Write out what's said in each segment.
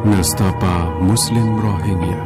Nestapa Muslim Rohingya.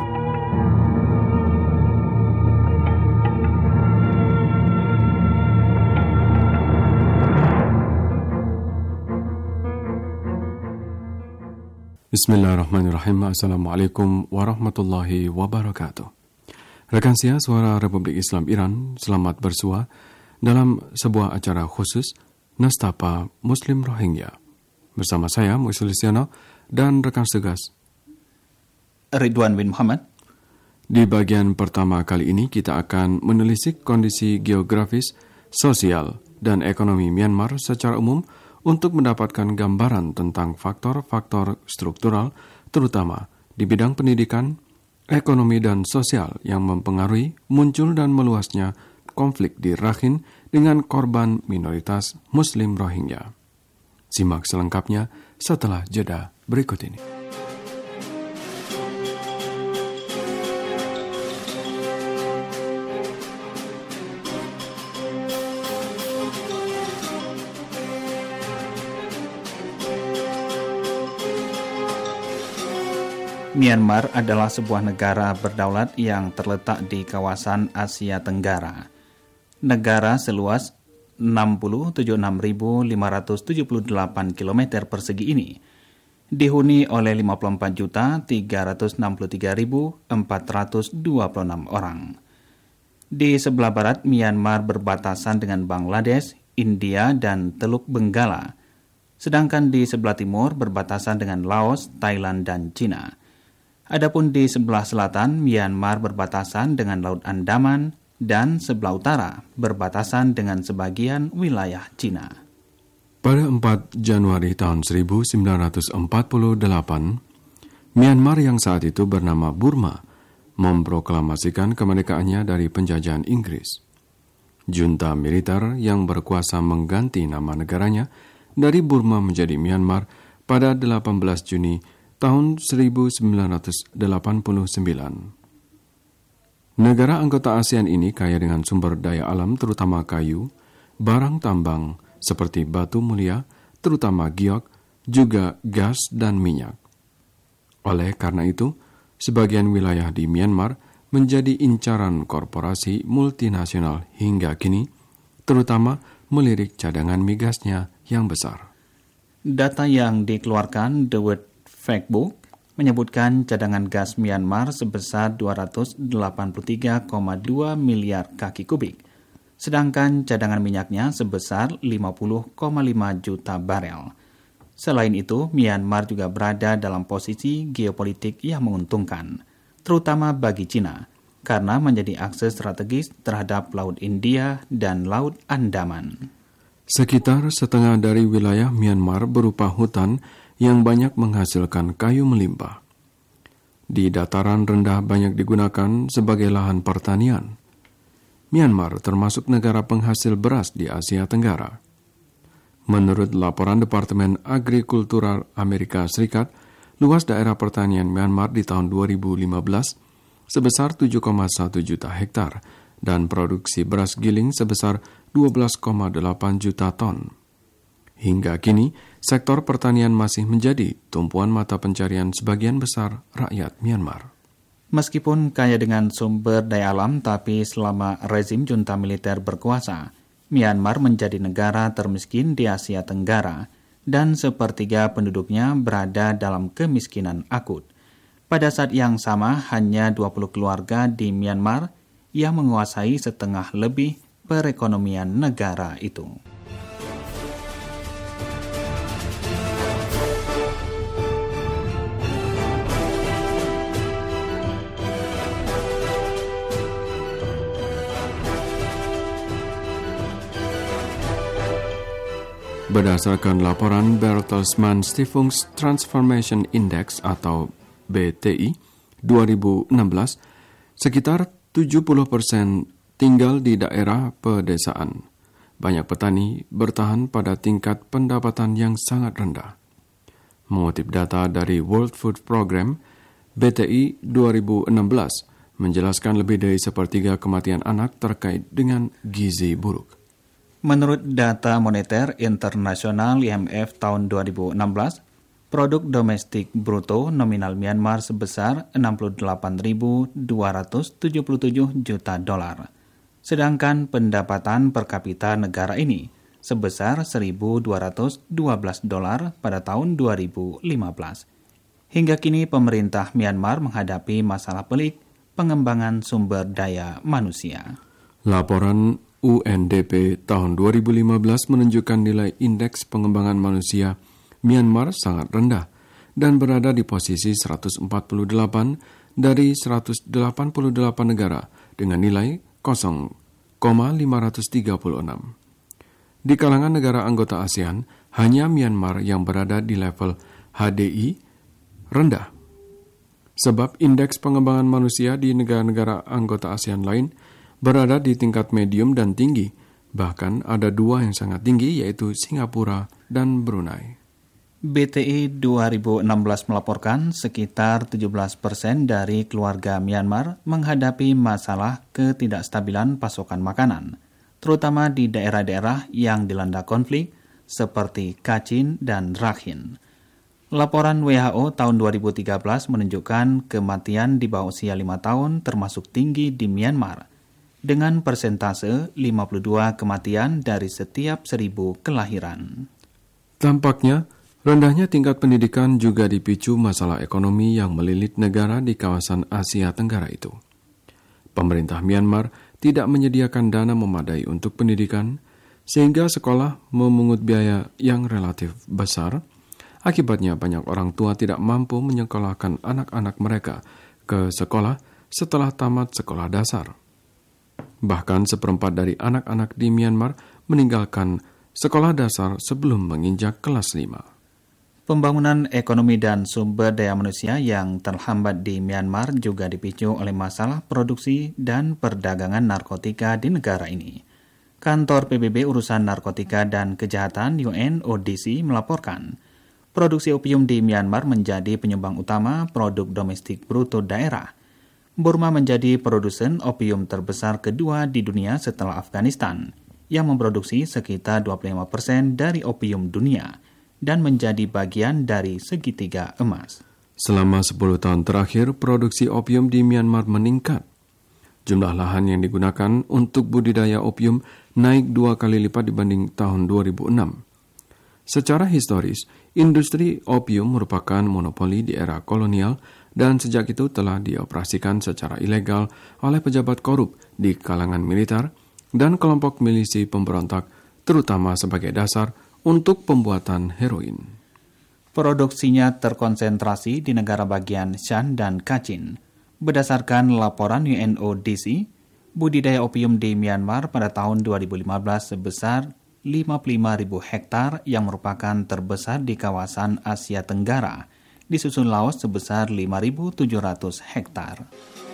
Bismillahirrahmanirrahim. Assalamualaikum warahmatullahi wabarakatuh. Rekan Sia Suara Republik Islam Iran, selamat bersua dalam sebuah acara khusus Nestapa Muslim Rohingya. Bersama saya, Muisul Listiano, dan rekan setugas Ridwan bin Muhammad. Di bagian pertama kali ini kita akan menelisik kondisi geografis, sosial, dan ekonomi Myanmar secara umum untuk mendapatkan gambaran tentang faktor-faktor struktural, terutama di bidang pendidikan, ekonomi, dan sosial yang mempengaruhi muncul dan meluasnya konflik di Rakhine dengan korban minoritas Muslim Rohingya. Simak selengkapnya setelah jeda berikut ini. Myanmar adalah sebuah negara berdaulat yang terletak di kawasan Asia Tenggara. Negara seluas 676.578 km persegi ini dihuni oleh 54.363.426 orang. Di sebelah barat, Myanmar berbatasan dengan Bangladesh, India, dan Teluk Benggala. Sedangkan di sebelah timur berbatasan dengan Laos, Thailand, dan Cina. Adapun di sebelah selatan, Myanmar berbatasan dengan Laut Andaman dan sebelah utara berbatasan dengan sebagian wilayah Cina. Pada 4 Januari tahun 1948, Myanmar yang saat itu bernama Burma memproklamasikan kemerdekaannya dari penjajahan Inggris. Junta militer yang berkuasa mengganti nama negaranya dari Burma menjadi Myanmar pada 18 Juni tahun 1989. Negara anggota ASEAN ini kaya dengan sumber daya alam terutama kayu, barang tambang seperti batu mulia, terutama giok, juga gas dan minyak. Oleh karena itu, sebagian wilayah di Myanmar menjadi incaran korporasi multinasional hingga kini, terutama melirik cadangan migasnya yang besar. Data yang dikeluarkan The World Factbook menyebutkan cadangan gas Myanmar sebesar 283,2 miliar kaki kubik, sedangkan cadangan minyaknya sebesar 50,5 juta barel. Selain itu, Myanmar juga berada dalam posisi geopolitik yang menguntungkan, terutama bagi Cina, karena menjadi akses strategis terhadap Laut India dan Laut Andaman. Sekitar setengah dari wilayah Myanmar berupa hutan yang banyak menghasilkan kayu melimpah. Di dataran rendah banyak digunakan sebagai lahan pertanian. Myanmar termasuk negara penghasil beras di Asia Tenggara. Menurut laporan Departemen Agrikultural Amerika Serikat, luas daerah pertanian Myanmar di tahun 2015 sebesar 7,1 juta hektar dan produksi beras giling sebesar 12,8 juta ton. Hingga kini, sektor pertanian masih menjadi tumpuan mata pencarian sebagian besar rakyat Myanmar. Meskipun kaya dengan sumber daya alam, tapi selama rezim junta militer berkuasa, Myanmar menjadi negara termiskin di Asia Tenggara dan sepertiga penduduknya berada dalam kemiskinan akut. Pada saat yang sama, hanya 20 keluarga di Myanmar yang menguasai setengah lebih perekonomian negara itu. Berdasarkan laporan Bertelsmann Stiftungstransformation Index atau BTI 2016, sekitar 70% tinggal di daerah pedesaan. Banyak petani bertahan pada tingkat pendapatan yang sangat rendah. Mengutip data dari World Food Program, BTI 2016 menjelaskan lebih dari sepertiga kematian anak terkait dengan gizi buruk. Menurut data moneter internasional IMF tahun 2016, Produk domestik bruto nominal Myanmar sebesar 68.277 juta dolar. Sedangkan pendapatan per kapita negara ini sebesar 1.212 dolar pada tahun 2015. Hingga kini pemerintah Myanmar menghadapi masalah pelik pengembangan sumber daya manusia. Laporan UNDP tahun 2015 menunjukkan nilai indeks pengembangan manusia Myanmar sangat rendah dan berada di posisi 148 dari 188 negara dengan nilai 0,536. Di kalangan negara anggota ASEAN, hanya Myanmar yang berada di level HDI rendah. Sebab indeks pengembangan manusia di negara-negara anggota ASEAN lain berada di tingkat medium dan tinggi. Bahkan ada dua yang sangat tinggi, yaitu Singapura dan Brunei. BTI 2016 melaporkan sekitar 17% dari keluarga Myanmar menghadapi masalah ketidakstabilan pasokan makanan, terutama di daerah-daerah yang dilanda konflik seperti Kachin dan Rakhine. Laporan WHO tahun 2013 menunjukkan kematian di bawah usia 5 tahun termasuk tinggi di Myanmar, dengan persentase 52 kematian dari setiap 1.000 kelahiran. Tampaknya, rendahnya tingkat pendidikan juga dipicu masalah ekonomi yang melilit negara di kawasan Asia Tenggara itu. Pemerintah Myanmar tidak menyediakan dana memadai untuk pendidikan, sehingga sekolah memungut biaya yang relatif besar. Akibatnya banyak orang tua tidak mampu menyekolahkan anak-anak mereka ke sekolah setelah tamat sekolah dasar. Bahkan seperempat dari anak-anak di Myanmar meninggalkan sekolah dasar sebelum menginjak kelas 5. Pembangunan ekonomi dan sumber daya manusia yang terhambat di Myanmar juga dipicu oleh masalah produksi dan perdagangan narkotika di negara ini. Kantor PBB Urusan Narkotika dan Kejahatan UNODC melaporkan, produksi opium di Myanmar menjadi penyumbang utama produk domestik bruto daerah. Burma menjadi produsen opium terbesar kedua di dunia setelah Afghanistan, yang memproduksi sekitar 25% dari opium dunia, dan menjadi bagian dari segitiga emas. Selama 10 tahun terakhir, produksi opium di Myanmar meningkat. Jumlah lahan yang digunakan untuk budidaya opium naik 2 kali lipat dibanding tahun 2006. Secara historis, industri opium merupakan monopoli di era kolonial dan sejak itu telah dioperasikan secara ilegal oleh pejabat korup di kalangan militer dan kelompok milisi pemberontak, terutama sebagai dasar untuk pembuatan heroin. Produksinya terkonsentrasi di negara bagian Shan dan Kachin. Berdasarkan laporan UNODC, budidaya opium di Myanmar pada tahun 2015 sebesar 55.000 hektar yang merupakan terbesar di kawasan Asia Tenggara, disusul Laos sebesar 5.700 hektar.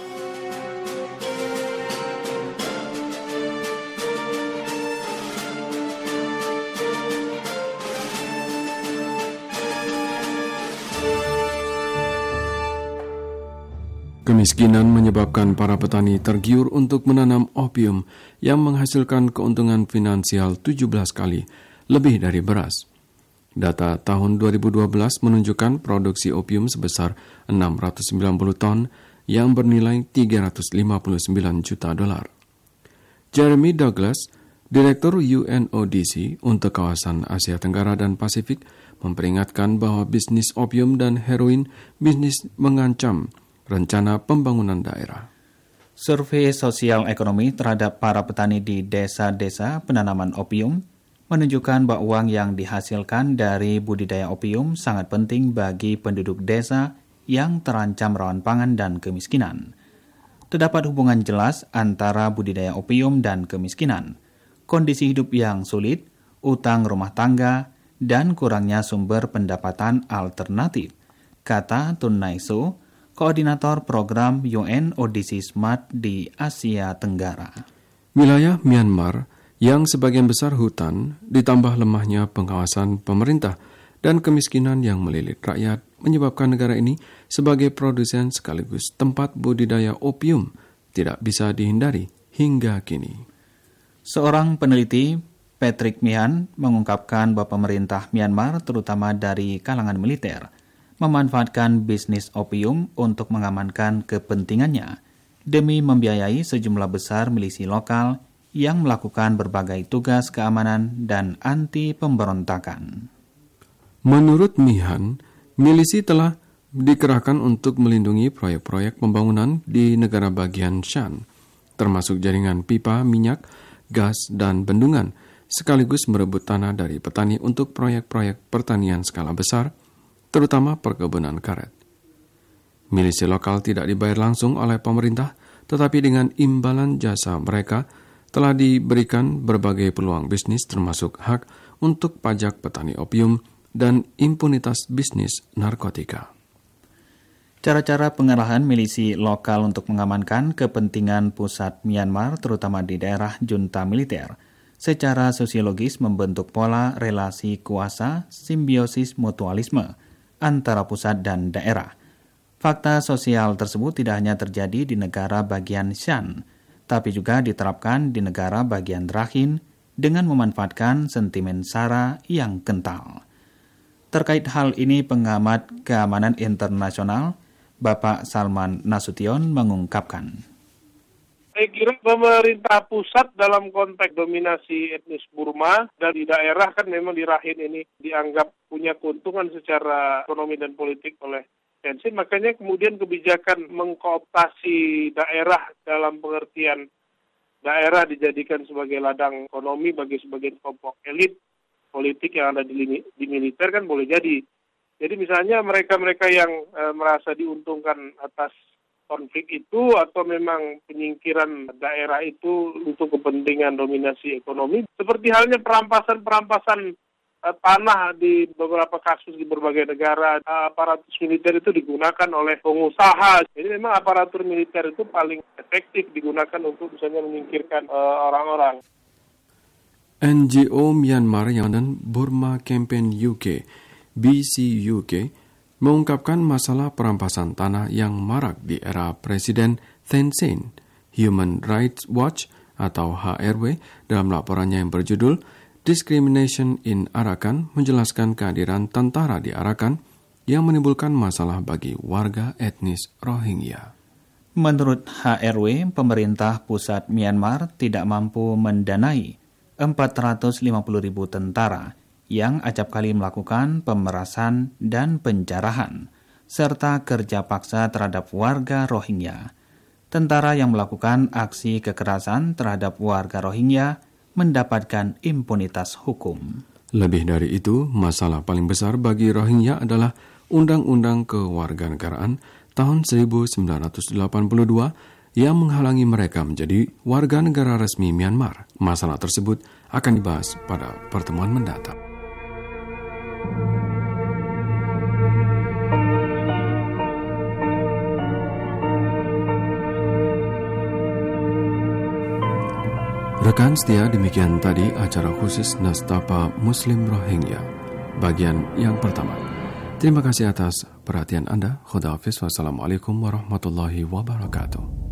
Kemiskinan menyebabkan para petani tergiur untuk menanam opium yang menghasilkan keuntungan finansial 17 kali lebih dari beras. Data tahun 2012 menunjukkan produksi opium sebesar 690 ton yang bernilai 359 juta dolar. Jeremy Douglas, Direktur UNODC untuk kawasan Asia Tenggara dan Pasifik, memperingatkan bahwa bisnis opium dan heroin bisnis mengancam rencana pembangunan daerah. Survei sosial ekonomi terhadap para petani di desa-desa penanaman opium menunjukkan bahwa uang yang dihasilkan dari budidaya opium sangat penting bagi penduduk desa yang terancam rawan pangan dan kemiskinan. Terdapat hubungan jelas antara budidaya opium dan kemiskinan, kondisi hidup yang sulit, utang rumah tangga, dan kurangnya sumber pendapatan alternatif, kata Tun Naiso, Koordinator Program UNODC SMART di Asia Tenggara. Wilayah Myanmar yang sebagian besar hutan ditambah lemahnya pengawasan pemerintah dan kemiskinan yang melilit rakyat menyebabkan negara ini sebagai produsen sekaligus tempat budidaya opium tidak bisa dihindari hingga kini. Seorang peneliti Patrick Mihan mengungkapkan bahwa pemerintah Myanmar, terutama dari kalangan militer, memanfaatkan bisnis opium untuk mengamankan kepentingannya demi membiayai sejumlah besar milisi lokal yang melakukan berbagai tugas keamanan dan anti pemberontakan. Menurut Mihan, milisi telah dikerahkan untuk melindungi proyek-proyek pembangunan di negara bagian Shan, termasuk jaringan pipa, minyak, gas, dan bendungan, sekaligus merebut tanah dari petani untuk proyek-proyek pertanian skala besar, terutama perkebunan karet. Milisi lokal tidak dibayar langsung oleh pemerintah, tetapi dengan imbalan jasa mereka telah diberikan berbagai peluang bisnis termasuk hak untuk pajak petani opium dan impunitas bisnis narkotika. Cara-cara pengerahan milisi lokal untuk mengamankan kepentingan pusat Myanmar, terutama di daerah junta militer, secara sosiologis membentuk pola relasi kuasa simbiosis mutualisme antara pusat dan daerah. Fakta sosial tersebut tidak hanya terjadi di negara bagian Shan, tapi juga diterapkan di negara bagian Rakhine dengan memanfaatkan sentimen SARA yang kental. Terkait hal ini, pengamat keamanan internasional Bapak Salman Nasution mengungkapkan. Saya kira pemerintah pusat dalam konteks dominasi etnis Burma dan di daerah kan memang di Rakhine ini dianggap punya keuntungan secara ekonomi dan politik oleh Tenzin, makanya kemudian kebijakan mengkooptasi daerah dalam pengertian daerah dijadikan sebagai ladang ekonomi bagi sebagian kelompok elit politik yang ada di militer kan boleh jadi. Jadi misalnya mereka-mereka yang merasa diuntungkan atas konflik itu atau memang penyingkiran daerah itu untuk kepentingan dominasi ekonomi, seperti halnya perampasan tanah di beberapa kasus di berbagai negara, aparatus militer itu digunakan oleh pengusaha. Jadi memang aparatur militer itu paling efektif digunakan untuk misalnya menyingkirkan orang-orang. NGO Myanmar dan Burma Campaign UK BCUK mengungkapkan masalah perampasan tanah yang marak di era Presiden Thein Sein. Human Rights Watch atau HRW dalam laporannya yang berjudul Discrimination in Arakan menjelaskan kehadiran tentara di Arakan yang menimbulkan masalah bagi warga etnis Rohingya. Menurut HRW, pemerintah pusat Myanmar tidak mampu mendanai 450.000 tentara yang acap kali melakukan pemerasan dan penjarahan, serta kerja paksa terhadap warga Rohingya. Tentara yang melakukan aksi kekerasan terhadap warga Rohingya mendapatkan impunitas hukum. Lebih dari itu, masalah paling besar bagi Rohingya adalah Undang-Undang Kewarganegaraan tahun 1982 yang menghalangi mereka menjadi warga negara resmi Myanmar. Masalah tersebut akan dibahas pada pertemuan mendatang. Rekan setia, demikian tadi acara khusus Nastapa Muslim Rohingya, bagian yang pertama. Terima kasih atas perhatian Anda. Khuda hafiz. Wassalamualaikum warahmatullahi wabarakatuh.